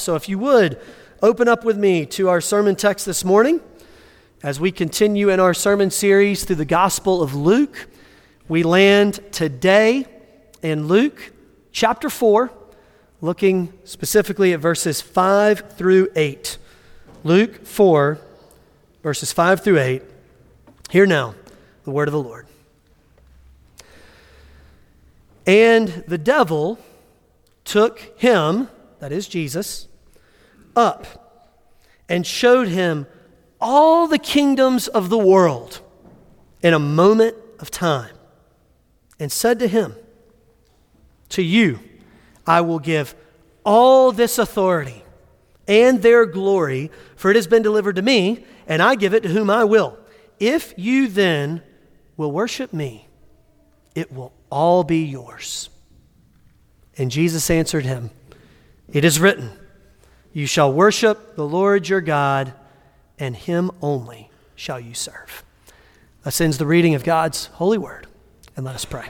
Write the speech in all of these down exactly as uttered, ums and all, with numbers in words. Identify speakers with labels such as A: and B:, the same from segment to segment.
A: So if you would, open up with me to our sermon text this morning. As we continue in our sermon series through the Gospel of Luke, we land today in Luke chapter four, looking specifically at verses five through eight. Luke four, verses five through eight. Hear now the word of the Lord. And the devil took him, that is Jesus, up and showed him all the kingdoms of the world in a moment of time, and said to him, to you I will give all this authority and their glory, for it has been delivered to me, and I give it to whom I will. If you then will worship me, it will all be yours. And Jesus answered him, it is written, you shall worship the Lord your God, and him only shall you serve. Thus ends the reading of God's holy word, and let us pray.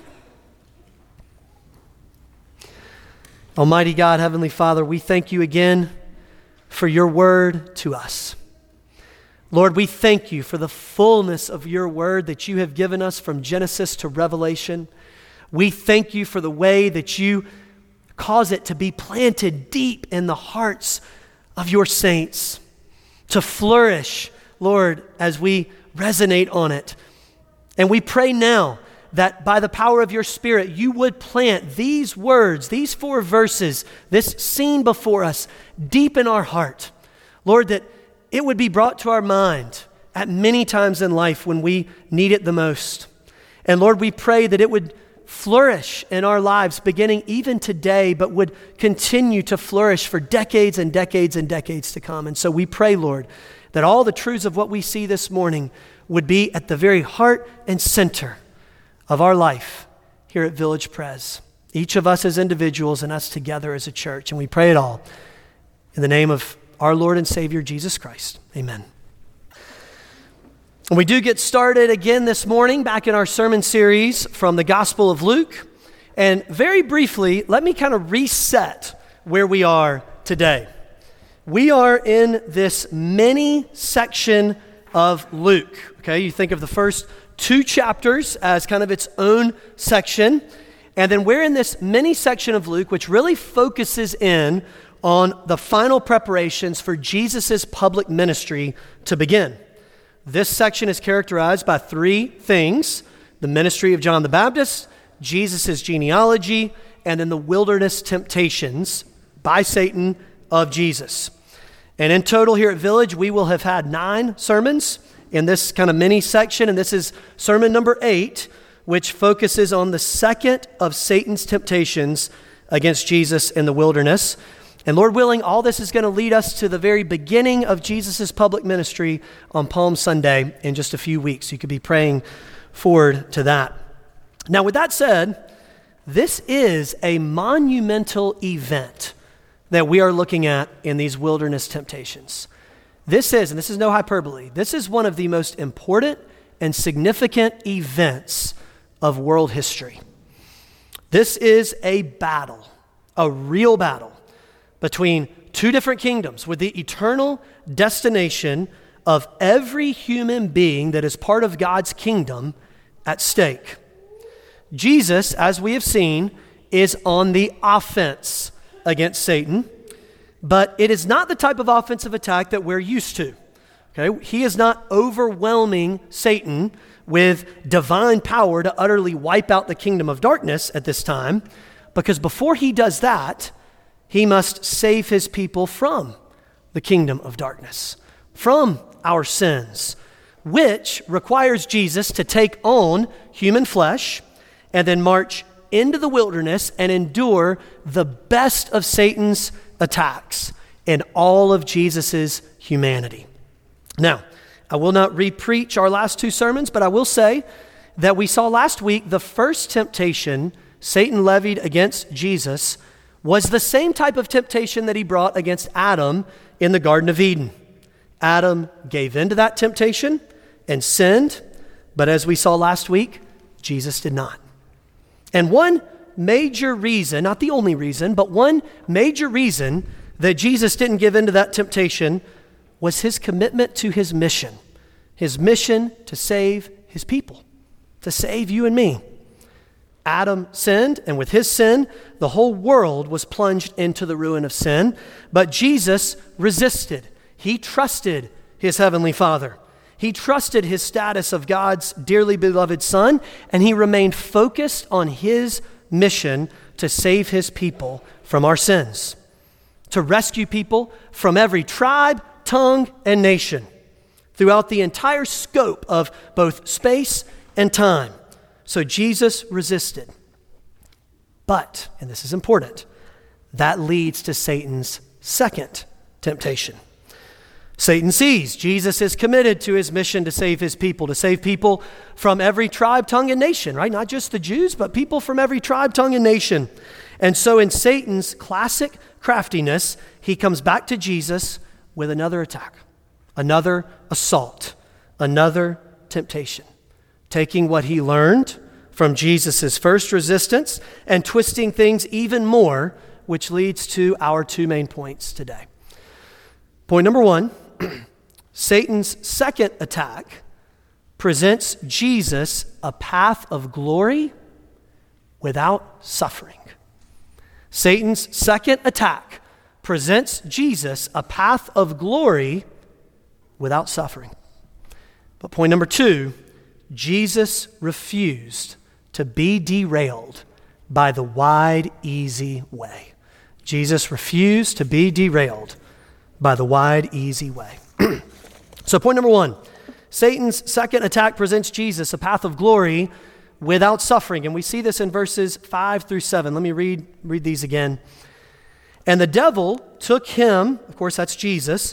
A: Almighty God, Heavenly Father, we thank you again for your word to us. Lord, we thank you for the fullness of your word that you have given us from Genesis to Revelation. We thank you for the way that you cause it to be planted deep in the hearts of your saints, to flourish, Lord, as we resonate on it. And we pray now that by the power of your Spirit, you would plant these words, these four verses, this scene before us, deep in our heart. Lord, that it would be brought to our mind at many times in life when we need it the most. And Lord, we pray that it would flourish in our lives beginning even today, but would continue to flourish for decades and decades and decades to come. And so we pray, Lord, that all the truths of what we see this morning would be at the very heart and center of our life here at Village Pres. Each of us as individuals and us together as a church. And we pray it all in the name of our Lord and Savior, Jesus Christ. Amen. And we do get started again this morning back in our sermon series from the Gospel of Luke. And very briefly, let me kind of reset where we are today. We are in this mini section of Luke. Okay, you think of the first two chapters as kind of its own section. And then we're in this mini section of Luke, which really focuses in on the final preparations for Jesus' public ministry to begin. This section is characterized by three things: the ministry of John the Baptist, Jesus' genealogy, and then the wilderness temptations by Satan of Jesus. And in total here at Village, we will have had nine sermons in this kind of mini section, and this is sermon number eight, which focuses on the second of Satan's temptations against Jesus in the wilderness. And Lord willing, all this is going to lead us to the very beginning of Jesus' public ministry on Palm Sunday in just a few weeks. You could be praying forward to that. Now, with that said, this is a monumental event that we are looking at in these wilderness temptations. This is, and this is no hyperbole, this is one of the most important and significant events of world history. This is a battle, a real battle, between two different kingdoms with the eternal destination of every human being that is part of God's kingdom at stake. Jesus, as we have seen, is on the offense against Satan, but it is not the type of offensive attack that we're used to. Okay? He is not overwhelming Satan with divine power to utterly wipe out the kingdom of darkness at this time, because before he does that, he must save his people from the kingdom of darkness, from our sins, which requires Jesus to take on human flesh and then march into the wilderness and endure the best of Satan's attacks in all of Jesus's humanity. Now, I will not re-preach our last two sermons, but I will say that we saw last week the first temptation Satan levied against Jesus was the same type of temptation that he brought against Adam in the Garden of Eden. Adam gave in to that temptation and sinned, but as we saw last week, Jesus did not. And one major reason, not the only reason, but one major reason that Jesus didn't give in to that temptation was his commitment to his mission, his mission to save his people, to save you and me. Adam sinned, and with his sin, the whole world was plunged into the ruin of sin. But Jesus resisted. He trusted his heavenly Father. He trusted his status of God's dearly beloved Son, and he remained focused on his mission to save his people from our sins, to rescue people from every tribe, tongue, and nation throughout the entire scope of both space and time. So Jesus resisted. But, and this is important, that leads to Satan's second temptation. Satan sees Jesus is committed to his mission to save his people, to save people from every tribe, tongue, and nation, right? Not just the Jews, but people from every tribe, tongue, and nation. And so in Satan's classic craftiness, he comes back to Jesus with another attack, another assault, another temptation, taking what he learned from Jesus' first resistance and twisting things even more, which leads to our two main points today. Point number one, Satan's second attack presents Jesus a path of glory without suffering. Satan's second attack presents Jesus a path of glory without suffering. But point number two, Jesus refused to be derailed by the wide, easy way. Jesus refused to be derailed by the wide, easy way. So point number one, Satan's second attack presents Jesus a path of glory without suffering. And we see this in verses five through seven. Let me read, read these again. And the devil took him, of course that's Jesus,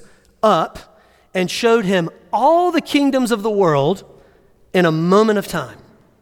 A: up and showed him all the kingdoms of the world in a moment of time,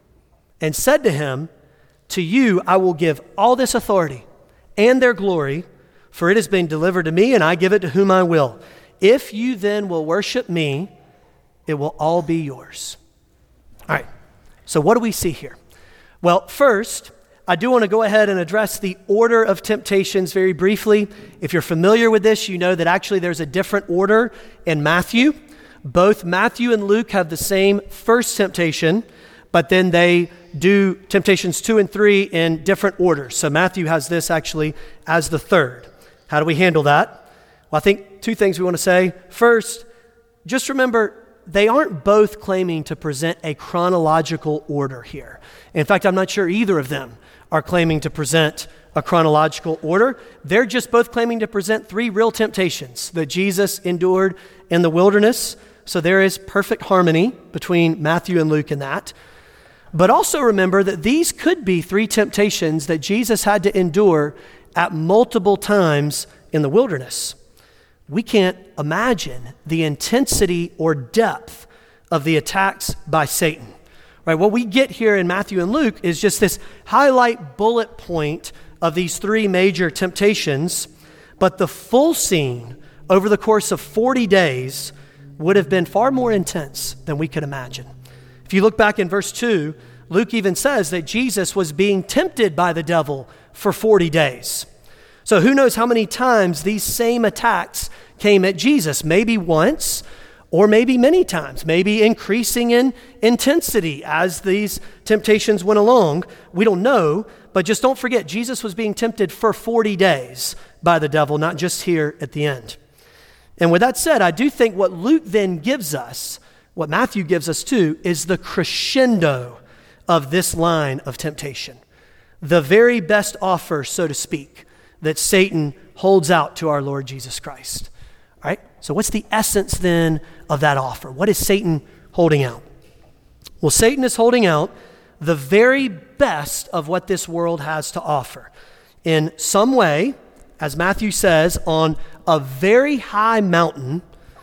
A: and said to him, to you I will give all this authority and their glory, for it has been delivered to me, and I give it to whom I will. If you then will worship me, it will all be yours. All right, so what do we see here? Well, first, I do want to go ahead and address the order of temptations very briefly. If you're familiar with this, you know that actually there's a different order in Matthew. Both Matthew and Luke have the same first temptation, but then they do temptations two and three in different orders. So Matthew has this actually as the third. How do we handle that? Well, I think two things we want to say. First, just remember, they aren't both claiming to present a chronological order here. In fact, I'm not sure either of them are claiming to present a chronological order. They're just both claiming to present three real temptations that Jesus endured in the wilderness. So there is perfect harmony between Matthew and Luke in that. But also remember that these could be three temptations that Jesus had to endure at multiple times in the wilderness. We can't imagine the intensity or depth of the attacks by Satan. Right? What we get here in Matthew and Luke is just this highlight bullet point of these three major temptations, but the full scene over the course of forty days would have been far more intense than we could imagine. If you look back in verse two, Luke even says that Jesus was being tempted by the devil for forty days. So who knows how many times these same attacks came at Jesus, maybe once, or maybe many times, maybe increasing in intensity as these temptations went along. We don't know, but just don't forget, Jesus was being tempted for forty days by the devil, not just here at the end. And with that said, I do think what Luke then gives us, what Matthew gives us too, is the crescendo of this line of temptation. The very best offer, so to speak, that Satan holds out to our Lord Jesus Christ. All right? So what's the essence then of that offer? What is Satan holding out? Well, Satan is holding out the very best of what this world has to offer. In some way, as Matthew says, on a very high mountain,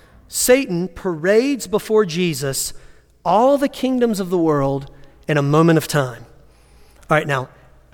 A: Satan parades before Jesus all the kingdoms of the world in a moment of time. All right, now,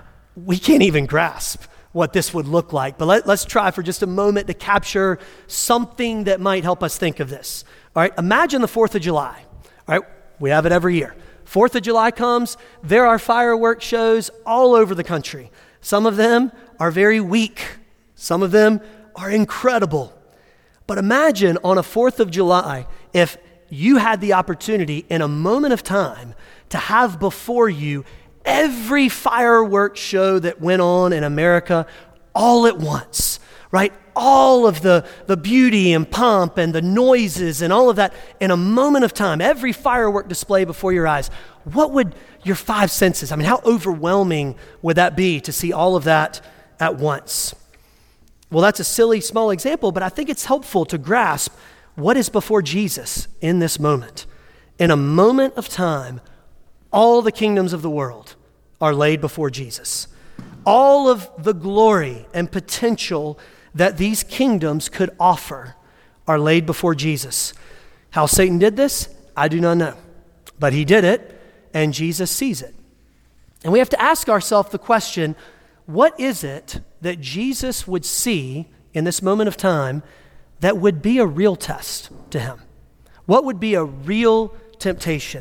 A: we can't even grasp what this would look like, but let, let's try for just a moment to capture something that might help us think of this. All right, imagine the fourth of July. All right, we have it every year. fourth of July comes, there are fireworks shows all over the country. Some of them are very weak. Some of them are incredible. But imagine on a fourth of July if you had the opportunity in a moment of time to have before you every fireworks show that went on in America all at once, right? All of the, the beauty and pomp and the noises and all of that in a moment of time, every firework display before your eyes. What would your five senses, I mean, how overwhelming would that be to see all of that at once? Well, that's a silly small example, but I think it's helpful to grasp what is before Jesus in this moment. In a moment of time, all the kingdoms of the world are laid before Jesus. All of the glory and potential that these kingdoms could offer are laid before Jesus. How Satan did this, I do not know. But he did it, and Jesus sees it. And we have to ask ourselves the question, what is it that Jesus would see in this moment of time that would be a real test to him? What would be a real temptation?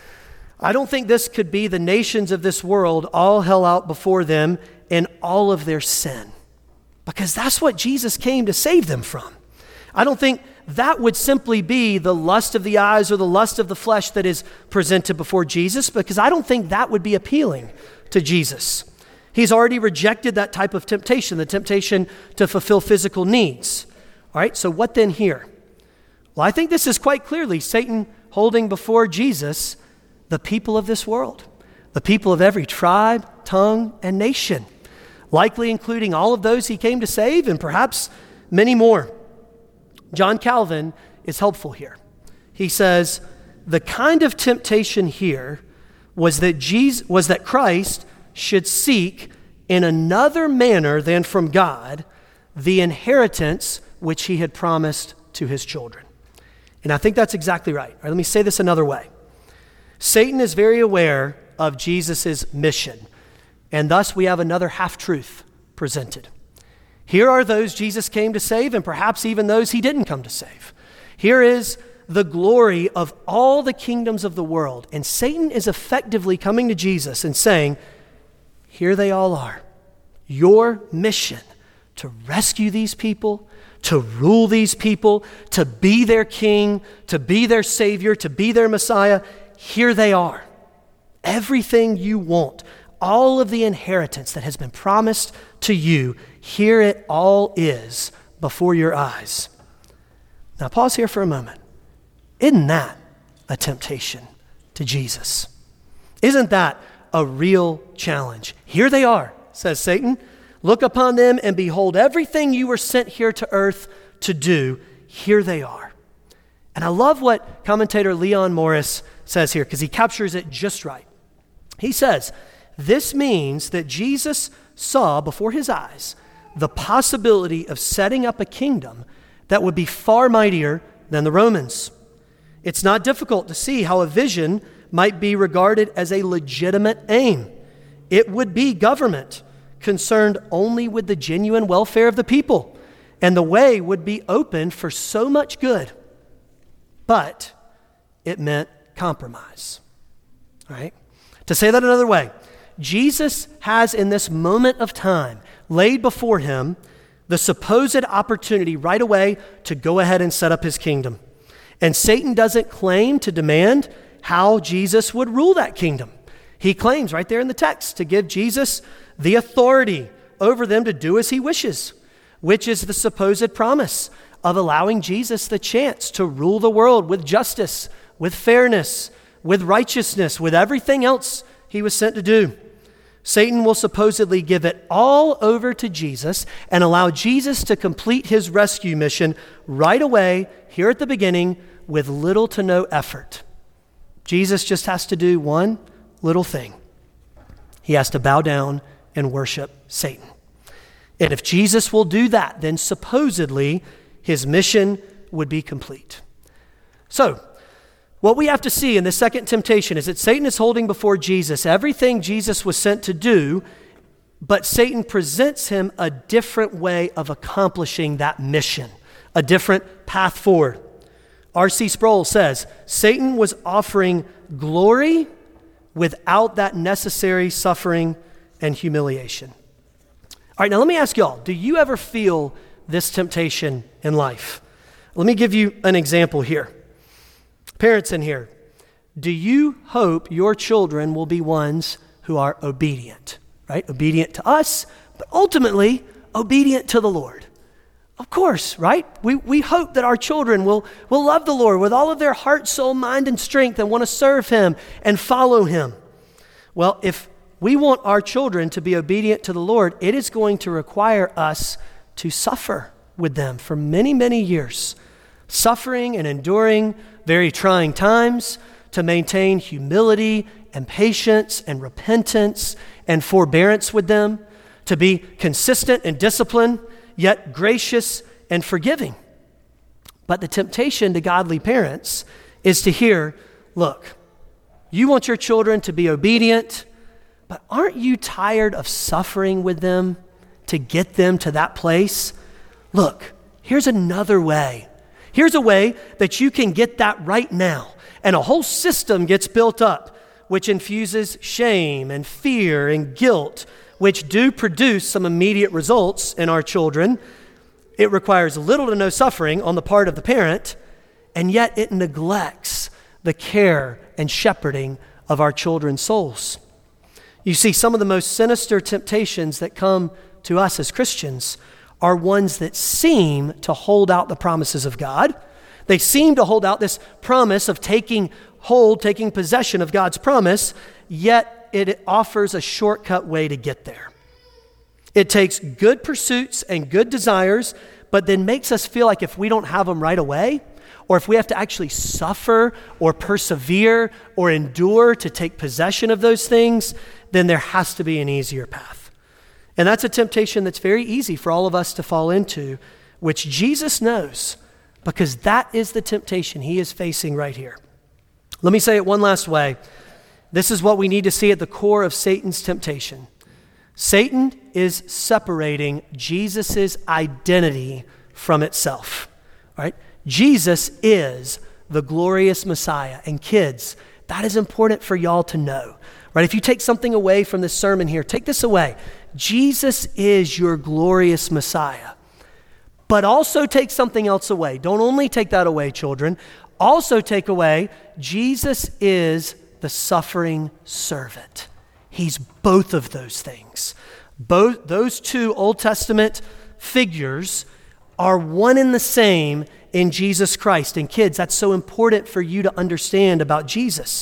A: I don't think this could be the nations of this world all held out before them in all of their sin, because that's what Jesus came to save them from. I don't think that would simply be the lust of the eyes or the lust of the flesh that is presented before Jesus, because I don't think that would be appealing to Jesus. He's already rejected that type of temptation, the temptation to fulfill physical needs. All right, so what then here? Well, I think this is quite clearly Satan holding before Jesus the people of this world, the people of every tribe, tongue, and nation, likely including all of those he came to save and perhaps many more. John Calvin is helpful here. He says, the kind of temptation here was that Jesus, was that Christ should seek in another manner than from God the inheritance which he had promised to his children. And I think that's exactly right. All right, let me say this another way. Satan is very aware of Jesus' mission, and thus we have another half-truth presented. Here are those Jesus came to save, and perhaps even those he didn't come to save. Here is the glory of all the kingdoms of the world, and Satan is effectively coming to Jesus and saying, here they all are. Your mission to rescue these people, to rule these people, to be their king, to be their savior, to be their Messiah, here they are. Everything you want, all of the inheritance that has been promised to you, here it all is before your eyes. Now pause here for a moment. Isn't that a temptation to Jesus? Isn't that a real challenge? Here they are, says Satan. Look upon them and behold everything you were sent here to earth to do. Here they are. And I love what commentator Leon Morris says here, because he captures it just right. He says, this means that Jesus saw before his eyes the possibility of setting up a kingdom that would be far mightier than the Romans. It's not difficult to see how a vision might be regarded as a legitimate aim. It would be government concerned only with the genuine welfare of the people, and the way would be open for so much good. But it meant compromise, right? To say that another way, Jesus has in this moment of time laid before him the supposed opportunity right away to go ahead and set up his kingdom. And Satan doesn't claim to demand how Jesus would rule that kingdom. He claims right there in the text to give Jesus the authority over them to do as he wishes, which is the supposed promise of allowing Jesus the chance to rule the world with justice, with fairness, with righteousness, with everything else he was sent to do. Satan will supposedly give it all over to Jesus and allow Jesus to complete his rescue mission right away, here at the beginning, with little to no effort. Jesus just has to do one little thing. He has to bow down and worship Satan. And if Jesus will do that, then supposedly his mission would be complete. So, what we have to see in the second temptation is that Satan is holding before Jesus everything Jesus was sent to do, but Satan presents him a different way of accomplishing that mission, a different path forward. R C Sproul says, Satan was offering glory without that necessary suffering and humiliation. All right, now let me ask y'all, do you ever feel this temptation in life. Let me give you an example here. Parents in here, do you hope your children will be ones who are obedient, right? Obedient to us, but ultimately obedient to the Lord. Of course, right? We we hope that our children will, will love the Lord with all of their heart, soul, mind, and strength and want to serve Him and follow Him. Well, if we want our children to be obedient to the Lord, it is going to require us to suffer with them for many, many years. Suffering and enduring very trying times to maintain humility and patience and repentance and forbearance with them, to be consistent and disciplined, yet gracious and forgiving. But the temptation to godly parents is to hear, look, you want your children to be obedient, but aren't you tired of suffering with them to get them to that place? Look, here's another way. Here's a way that you can get that right now. And a whole system gets built up, which infuses shame and fear and guilt, which do produce some immediate results in our children. It requires little to no suffering on the part of the parent, and yet it neglects the care and shepherding of our children's souls. You see, some of the most sinister temptations that come to us as Christians are ones that seem to hold out the promises of God. They seem to hold out this promise of taking hold, taking possession of God's promise, yet it offers a shortcut way to get there. It takes good pursuits and good desires, but then makes us feel like if we don't have them right away, or if we have to actually suffer or persevere or endure to take possession of those things, then there has to be an easier path. And that's a temptation that's very easy for all of us to fall into, which Jesus knows, because that is the temptation He is facing right here. Let me say it one last way. This is what we need to see at the core of Satan's temptation. Satan is separating Jesus' identity from itself, right? Jesus is the glorious Messiah. And kids, that is important for y'all to know, right? If you take something away from this sermon here, take this away. Jesus is your glorious Messiah. But also take something else away. Don't only take that away, children. Also take away, Jesus is the suffering servant. He's both of those things. Both those two Old Testament figures are one and the same in Jesus Christ. And kids, that's so important for you to understand about Jesus.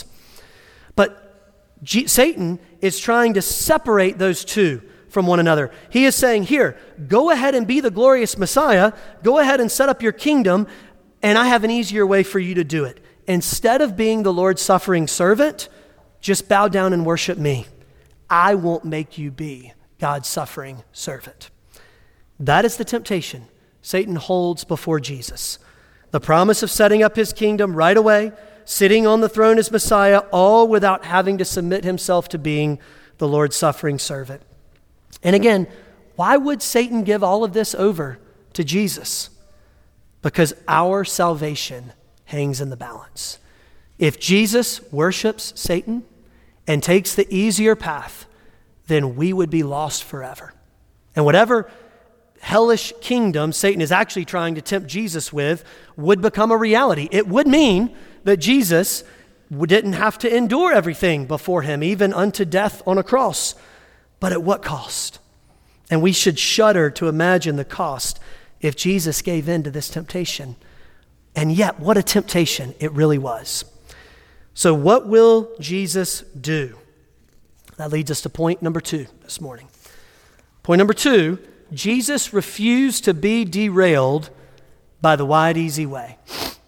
A: But G- Satan is trying to separate those two from one another. He is saying, here, go ahead and be the glorious Messiah. Go ahead and set up your kingdom, and I have an easier way for you to do it. Instead of being the Lord's suffering servant, just bow down and worship me. I won't make you be God's suffering servant. That is the temptation Satan holds before Jesus. The promise of setting up His kingdom right away, sitting on the throne as Messiah, all without having to submit Himself to being the Lord's suffering servant. And again, why would Satan give all of this over to Jesus? Because our salvation hangs in the balance. If Jesus worships Satan and takes the easier path, then we would be lost forever. And whatever hellish kingdom Satan is actually trying to tempt Jesus with would become a reality. It would mean that Jesus didn't have to endure everything before Him, even unto death on a cross. But at what cost? And we should shudder to imagine the cost if Jesus gave in to this temptation. And yet, what a temptation it really was. So what will Jesus do? That leads us to point number two this morning. Point number two, Jesus refused to be derailed by the wide, easy way.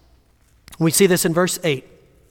A: We see this in verse eight.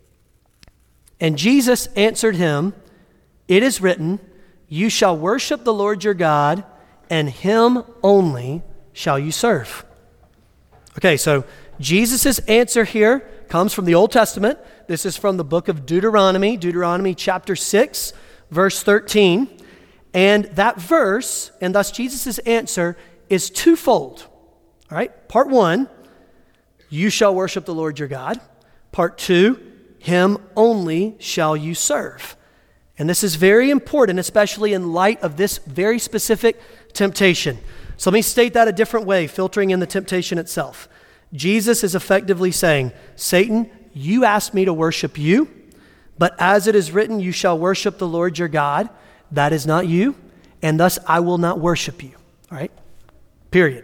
A: And Jesus answered him, "It is written, you shall worship the Lord your God, and Him only shall you serve." Okay, so Jesus' answer here comes from the Old Testament. This is from the book of Deuteronomy, Deuteronomy chapter six, verse thirteen. And that verse, and thus Jesus' answer, is twofold. All right, part one, you shall worship the Lord your God. Part two, Him only shall you serve. And this is very important, especially in light of this very specific temptation. So let me state that a different way, filtering in the temptation itself. Jesus is effectively saying, Satan, you asked me to worship you, but as it is written, you shall worship the Lord your God. That is not you, and thus I will not worship you. All right? Period.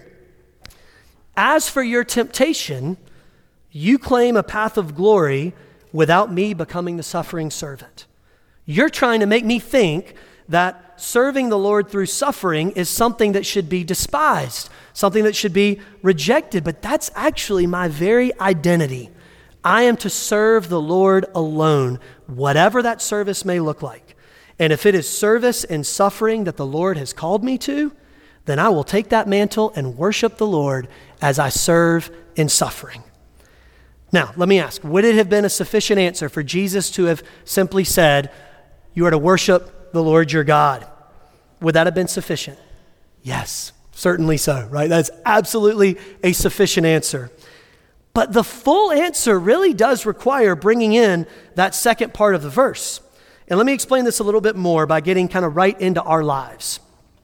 A: As for your temptation, you claim a path of glory without me becoming the suffering servant. You're trying to make me think that serving the Lord through suffering is something that should be despised, something that should be rejected, but that's actually my very identity. I am to serve the Lord alone, whatever that service may look like. And if it is service and suffering that the Lord has called me to, then I will take that mantle and worship the Lord as I serve in suffering. Now, let me ask, would it have been a sufficient answer for Jesus to have simply said, you are to worship the Lord your God? Would that have been sufficient? Yes, certainly so, right? That's absolutely a sufficient answer. But the full answer really does require bringing in that second part of the verse. And let me explain this a little bit more by getting kind of right into our lives.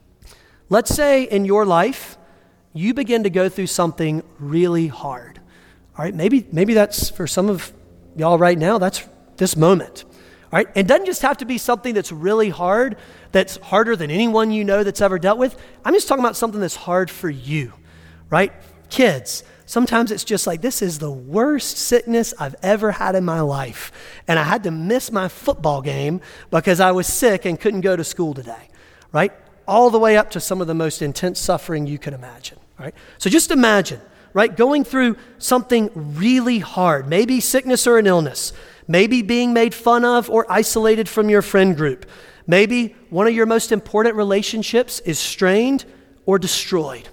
A: Let's say in your life, you begin to go through something really hard. All right, maybe, maybe that's for some of y'all right now, that's this moment. All right, it doesn't just have to be something that's really hard, that's harder than anyone you know that's ever dealt with. I'm just talking about something that's hard for you, right? Kids, sometimes it's just like, this is the worst sickness I've ever had in my life. And I had to miss my football game because I was sick and couldn't go to school today, right? All the way up to some of the most intense suffering you can imagine, right? So just imagine, right, going through something really hard, maybe sickness or an illness, maybe being made fun of or isolated from your friend group. Maybe one of your most important relationships is strained or destroyed.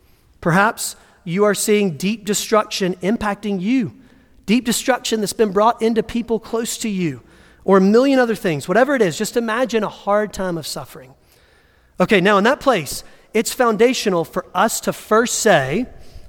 A: Perhaps you are seeing deep destruction impacting you, deep destruction that's been brought into people close to you, or a million other things. Whatever it is, just imagine a hard time of suffering. Okay, now in that place, it's foundational for us to first say,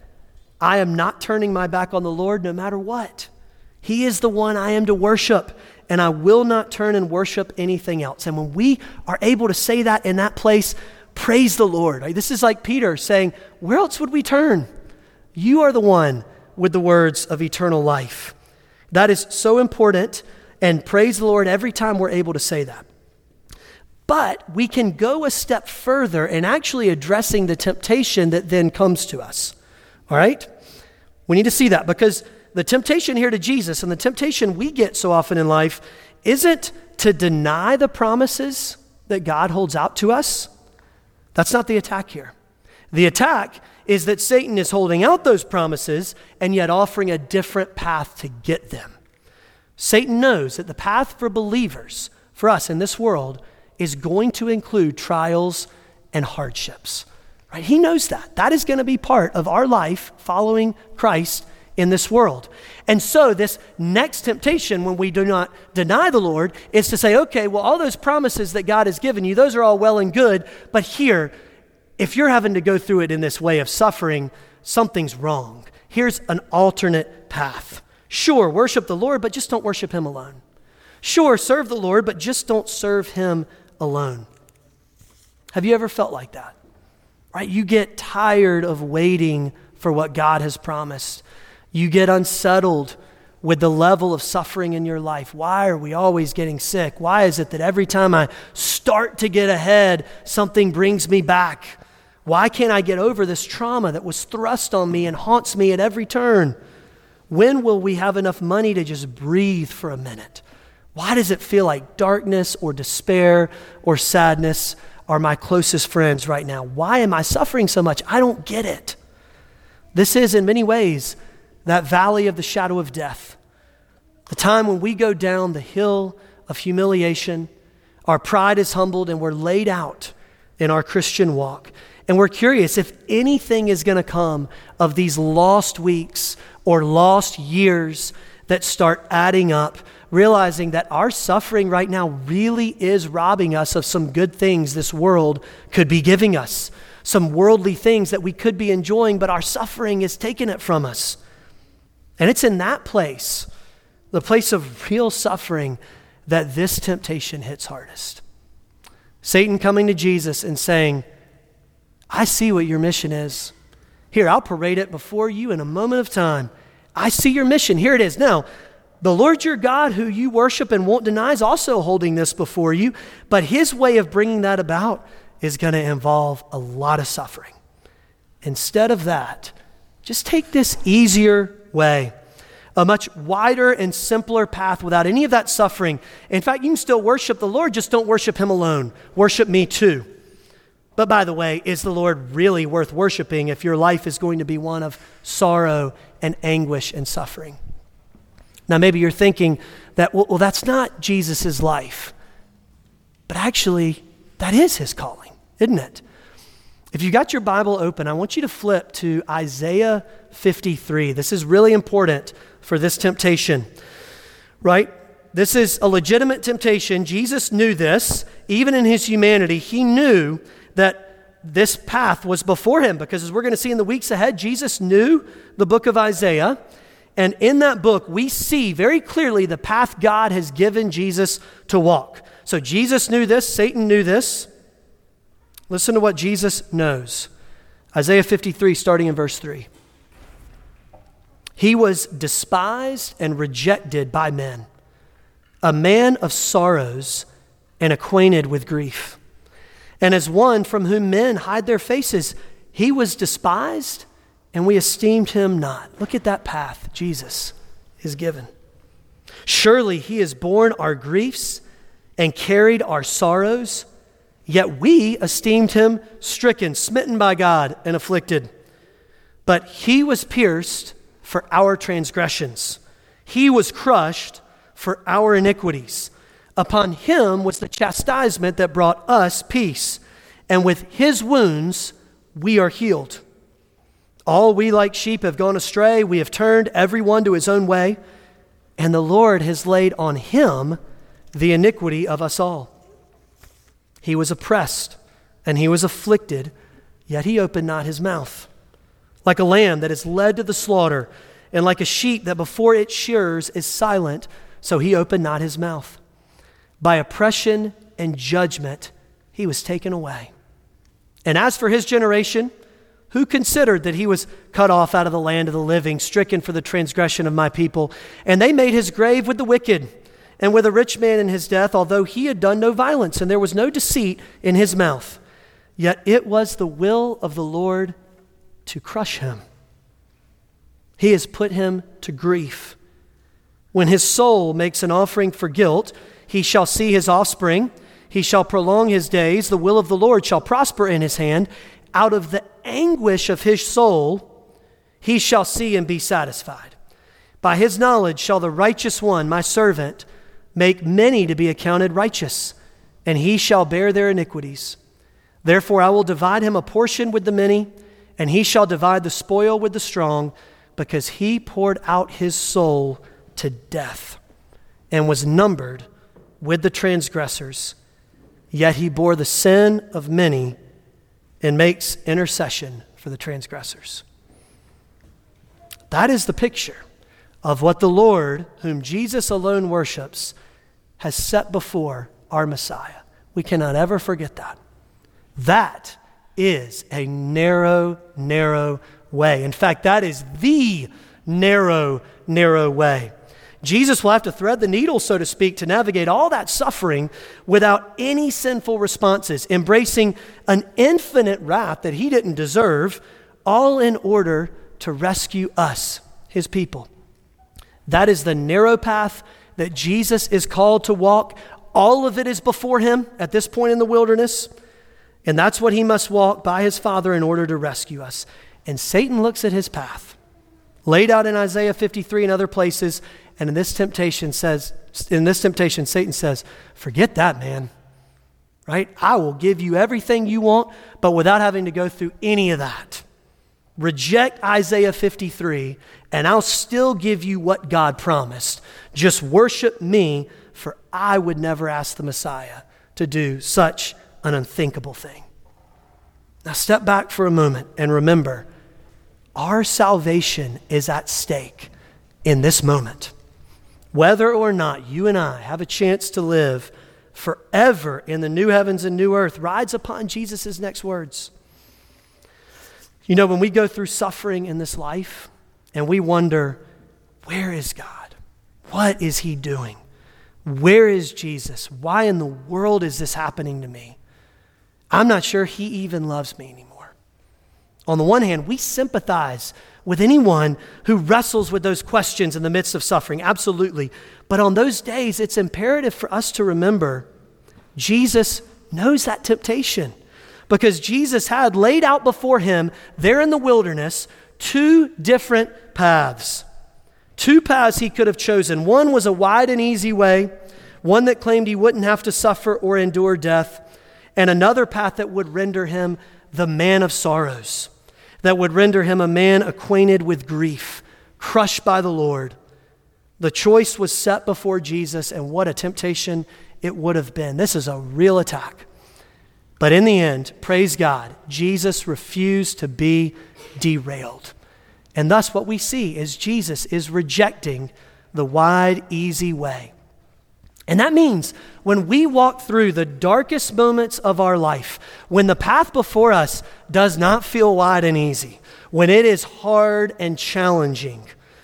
A: I am not turning my back on the Lord no matter what. He is the one I am to worship, and I will not turn and worship anything else. And when we are able to say that in that place, praise the Lord. Right? This is like Peter saying, where else would we turn? You are the one with the words of eternal life. That is so important, and praise the Lord every time we're able to say that. But we can go a step further in actually addressing the temptation that then comes to us. All right? We need to see that because the temptation here to Jesus and the temptation we get so often in life isn't to deny the promises that God holds out to us. That's not the attack here. The attack is that Satan is holding out those promises and yet offering a different path to get them. Satan knows that the path for believers, for us in this world, is going to include trials and hardships. Right? He knows that. That is going to be part of our life following Christ in this world. And so this next temptation when we do not deny the Lord is to say, okay, well, all those promises that God has given you, those are all well and good, but here, if you're having to go through it in this way of suffering, something's wrong. Here's an alternate path. Sure, worship the Lord, but just don't worship him alone. Sure, serve the Lord, but just don't serve him alone. Have you ever felt like that? Right? You get tired of waiting for what God has promised. You get unsettled with the level of suffering in your life. Why are we always getting sick? Why is it that every time I start to get ahead, something brings me back? Why can't I get over this trauma that was thrust on me and haunts me at every turn? When will we have enough money to just breathe for a minute? Why does it feel like darkness or despair or sadness are my closest friends right now? Why am I suffering so much? I don't get it. This is, in many ways, that valley of the shadow of death. The time when we go down the hill of humiliation, our pride is humbled and we're laid out in our Christian walk. And we're curious if anything is going to come of these lost weeks or lost years that start adding up, realizing that our suffering right now really is robbing us of some good things this world could be giving us, some worldly things that we could be enjoying, but our suffering is taking it from us. And it's in that place, the place of real suffering, that this temptation hits hardest. Satan coming to Jesus and saying, I see what your mission is. Here, I'll parade it before you in a moment of time. I see your mission. Here it is. Now, the Lord your God, who you worship and won't deny, is also holding this before you, but his way of bringing that about is going to involve a lot of suffering. Instead of that, just take this easier way, a much wider and simpler path without any of that suffering. In fact, you can still worship the Lord, just don't worship him alone. Worship me too. But by the way, is the Lord really worth worshiping if your life is going to be one of sorrow and anguish and suffering? Now, maybe you're thinking that, well, well that's not Jesus' life. But actually, that is his calling, isn't it? If you got your Bible open, I want you to flip to Isaiah fifty-three. This is really important for this temptation, right? This is a legitimate temptation. Jesus knew this. Even in his humanity, he knew that this path was before him, because as we're going to see in the weeks ahead, Jesus knew the book of Isaiah. And in that book, we see very clearly the path God has given Jesus to walk. So Jesus knew this. Satan knew this. Listen to what Jesus knows. Isaiah fifty-three, starting in verse three. He was despised and rejected by men, a man of sorrows and acquainted with grief. And as one from whom men hide their faces, he was despised and we esteemed him not. Look at that path Jesus is given. Surely he has borne our griefs and carried our sorrows, yet we esteemed him stricken, smitten by God, and afflicted. But he was pierced for our transgressions. He was crushed for our iniquities. Upon him was the chastisement that brought us peace, and with his wounds we are healed. All we like sheep have gone astray. We have turned every one to his own way, and the Lord has laid on him the iniquity of us all. He was oppressed and he was afflicted, yet he opened not his mouth. Like a lamb that is led to the slaughter, and like a sheep that before its shearers is silent, so he opened not his mouth. By oppression and judgment he was taken away. And as for his generation, who considered that he was cut off out of the land of the living, stricken for the transgression of my people? And they made his grave with the wicked and with a rich man in his death, although he had done no violence and there was no deceit in his mouth. Yet it was the will of the Lord to crush him. He has put him to grief. When his soul makes an offering for guilt, he shall see his offspring. He shall prolong his days. The will of the Lord shall prosper in his hand. Out of the anguish of his soul, he shall see and be satisfied. By his knowledge shall the righteous one, my servant, make many to be accounted righteous, and he shall bear their iniquities. Therefore I will divide him a portion with the many, and he shall divide the spoil with the strong, because he poured out his soul to death and was numbered with the transgressors. Yet he bore the sin of many and makes intercession for the transgressors. That is the picture of what the Lord, whom Jesus alone worships, has set before our Messiah. We cannot ever forget that. That is a narrow, narrow way. In fact, that is the narrow, narrow way. Jesus will have to thread the needle, so to speak, to navigate all that suffering without any sinful responses, embracing an infinite wrath that he didn't deserve, all in order to rescue us, his people. That is the narrow path that Jesus is called to walk. All of it is before him at this point in the wilderness, and that's what he must walk by his Father in order to rescue us. And Satan looks at his path, laid out in Isaiah fifty-three and other places, and in this temptation says, in this temptation, Satan says, forget that, man, right? I will give you everything you want, but without having to go through any of that. Reject Isaiah fifty-three, and I'll still give you what God promised. Just worship me, for I would never ask the Messiah to do such an unthinkable thing. Now step back for a moment and remember, our salvation is at stake in this moment. whether or not you and I have a chance to live forever in the new heavens and new earth, rides upon Jesus' next words. You know, when we go through suffering in this life and we wonder, where is God? What is he doing? Where is Jesus? Why in the world is this happening to me? I'm not sure he even loves me anymore. On the one hand, we sympathize with anyone who wrestles with those questions in the midst of suffering, absolutely. But on those days, it's imperative for us to remember Jesus knows that temptation, because Jesus had laid out before him there in the wilderness two different paths. Two paths he could have chosen. One was a wide and easy way, one that claimed he wouldn't have to suffer or endure death, and another path that would render him the man of sorrows, that would render him a man acquainted with grief, crushed by the Lord. The choice was set before Jesus, and what a temptation it would have been. This is a real attack. But in the end, praise God, Jesus refused to be derailed. And thus what we see is Jesus is rejecting the wide, easy way. And that means when we walk through the darkest moments of our life, when the path before us does not feel wide and easy, when it is hard and challenging,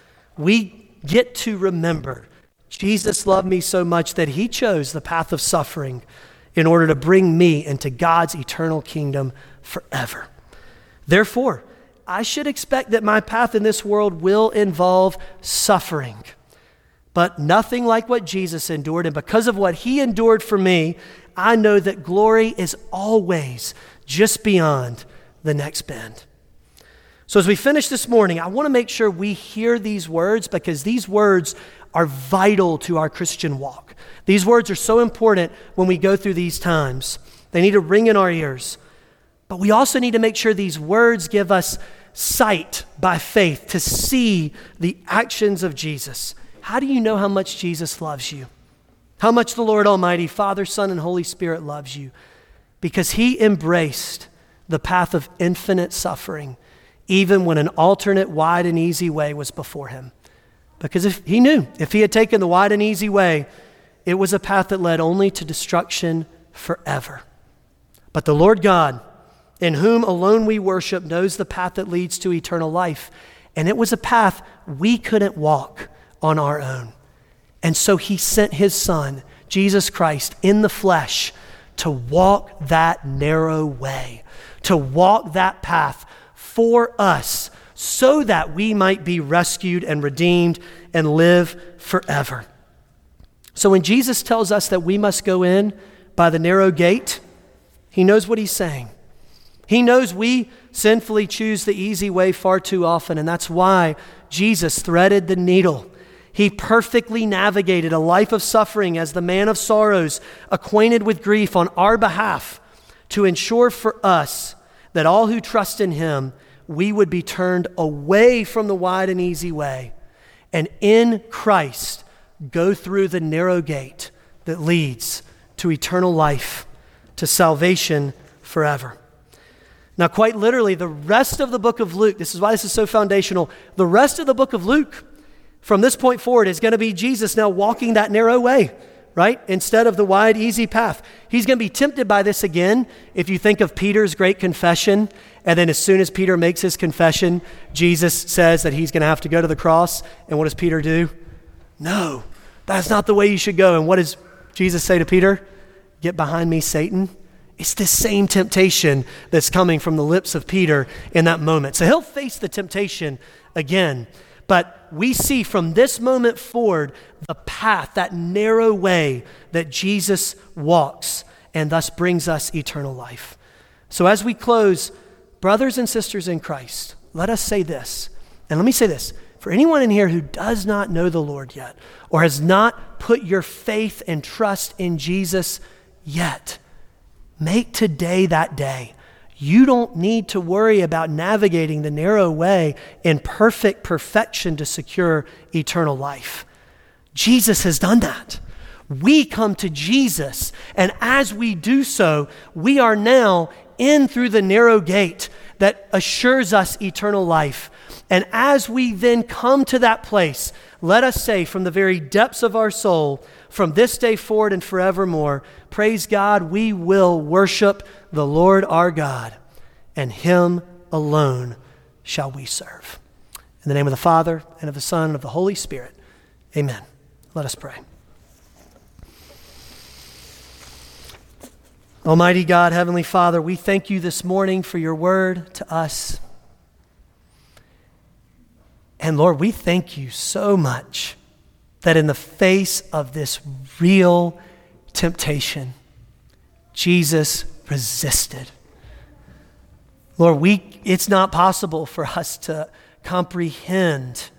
A: we get to remember Jesus loved me so much that he chose the path of suffering in order to bring me into God's eternal kingdom forever. Therefore, I should expect that my path in this world will involve suffering, but nothing like what Jesus endured. And because of what he endured for me, I know that glory is always just beyond the next bend. So as we finish this morning, I want to make sure we hear these words, because these words are vital to our Christian walk. These words are so important when we go through these times. They need to ring in our ears. But we also need to make sure these words give us sight by faith to see the actions of Jesus. How do you know how much Jesus loves you? How much the Lord Almighty, Father, Son, and Holy Spirit loves you? Because he embraced the path of infinite suffering, even when an alternate wide and easy way was before him. Because if he knew, if he had taken the wide and easy way, it was a path that led only to destruction forever. But the Lord God, in whom alone we worship, knows the path that leads to eternal life. And it was a path we couldn't walk on our own. And so he sent his son, Jesus Christ, in the flesh to walk that narrow way, to walk that path for us, so that we might be rescued and redeemed and live forever. So when Jesus tells us that we must go in by the narrow gate, he knows what he's saying. He knows we sinfully choose the easy way far too often, and that's why Jesus threaded the needle. He perfectly navigated a life of suffering as the man of sorrows, acquainted with grief on our behalf, to ensure for us that all who trust in him, we would be turned away from the wide and easy way, and in Christ go through the narrow gate that leads to eternal life, to salvation forever. Now, quite literally, the rest of the book of Luke, this is why this is so foundational, the rest of the book of Luke, from this point forward, is going to be Jesus now walking that narrow way, right? Instead of the wide, easy path. He's going to be tempted by this again. If you think of Peter's great confession, and then as soon as Peter makes his confession, Jesus says that he's going to have to go to the cross. And what does Peter do? No, that's not the way you should go. And what does Jesus say to Peter? Get behind me, Satan. It's this same temptation that's coming from the lips of Peter in that moment. So he'll face the temptation again. But we see from this moment forward the path, that narrow way that Jesus walks and thus brings us eternal life. So as we close, brothers and sisters in Christ, let us say this. And let me say this. For anyone in here who does not know the Lord yet, or has not put your faith and trust in Jesus yet, make today that day. You don't need to worry about navigating the narrow way in perfect perfection to secure eternal life. Jesus has done that. We come to Jesus, and as we do so, we are now in through the narrow gate that assures us eternal life. And as we then come to that place, let us say from the very depths of our soul, from this day forward and forevermore, praise God, we will worship the Lord our God, and him alone shall we serve. In the name of the Father, and of the Son, and of the Holy Spirit, amen. Let us pray. Almighty God, Heavenly Father, we thank you this morning for your word to us. And Lord, we thank you so much that in the face of this real temptation, Jesus resisted. Lord, we it's not possible for us to comprehend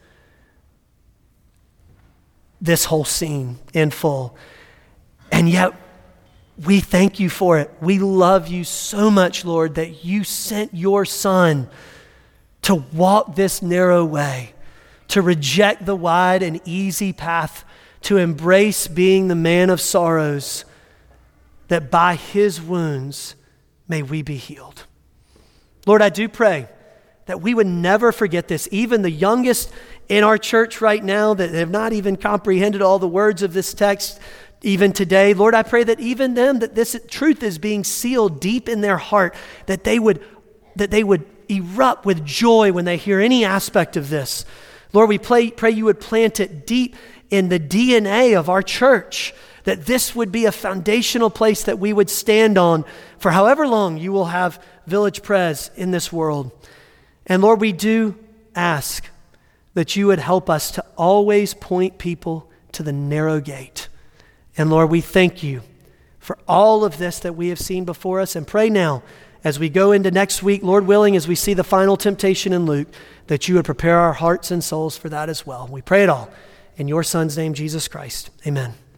A: this whole scene in full. And yet, we thank you for it. We love you so much, Lord, that you sent your Son to walk this narrow way, to reject the wide and easy path, to embrace being the man of sorrows, that by his wounds may we be healed. Lord, I do pray that we would never forget this. Even the youngest in our church right now that have not even comprehended all the words of this text, even today, Lord, I pray that even them, that this truth is being sealed deep in their heart, that they would, that they would erupt with joy when they hear any aspect of this. Lord, we pray, pray you would plant it deep in the D N A of our church, that this would be a foundational place that we would stand on for however long you will have Village Pres in this world. And Lord, we do ask that you would help us to always point people to the narrow gate. And Lord, we thank you for all of this that we have seen before us, and pray now as we go into next week, Lord willing, as we see the final temptation in Luke, that you would prepare our hearts and souls for that as well. We pray it all in your Son's name, Jesus Christ. Amen.